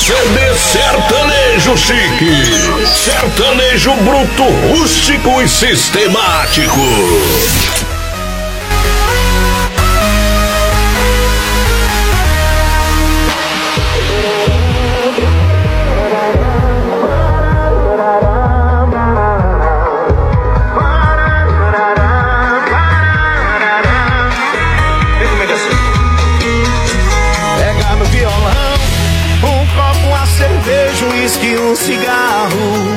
CD sertanejo chique, sertanejo bruto, rústico e sistemático. Uísque, um cigarro.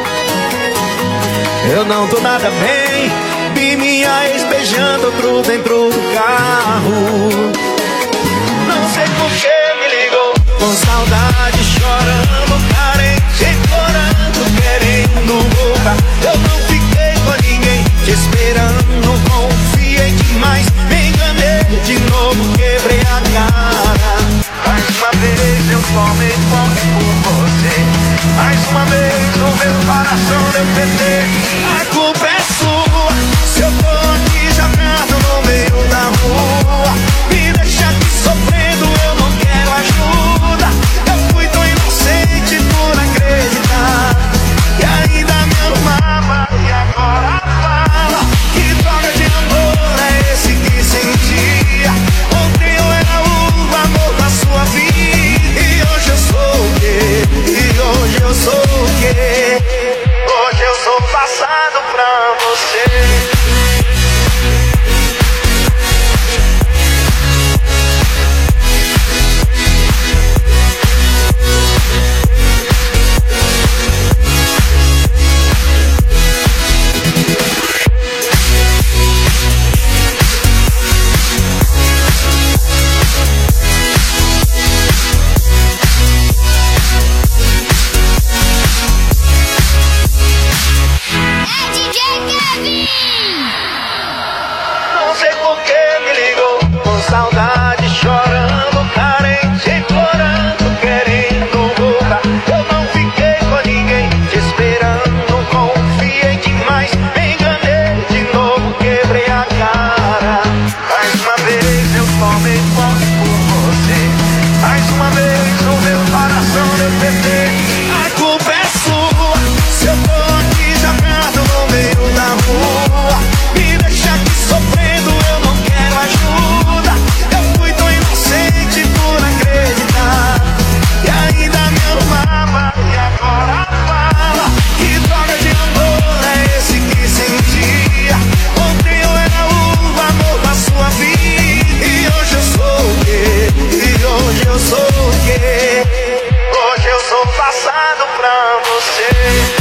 Eu não tô nada bem. Vi minha ex beijando outro dentro do carro. Não sei por que me ligou, com saudade, chorando, carente, implorando, querendo voltar. Eu não fiquei com ninguém, te esperando, confiei demais, me enganei de novo, quebrei a cara. Mais uma vez eu tomei posse por você. Mais uma vez o meu coração deu PT. A culpa é sua, se eu tô aqui jogado no meio da rua. Me deixa aqui sofrendo, eu não quero ajuda. Eu fui tão inocente por acreditar que ainda me amava e agora fala. Que droga de amor é esse que sentia? Ontem eu era o amor da sua vida e hoje eu sou o quê? E hoje eu sou o quê? Hoje eu sou passado pra você. Saudade, chorando, carente, implorando, querendo voltar. Eu não fiquei com ninguém, te esperando, confiei demais, me enganei de novo, quebrei a cara. Mais uma vez eu tomei posse por você. Mais uma vez o meu coração deu PT. A culpa é sua, se eu tô aqui jogado no meio da rua. Me deixa aqui sofrendo, eu não quero ajuda. Por acreditar que ainda me amava e agora fala. Que droga de amor é esse que sentia? Ontem eu era o amor da sua vida e hoje eu sou o quê? E hoje eu sou o quê? Hoje eu sou passado pra você.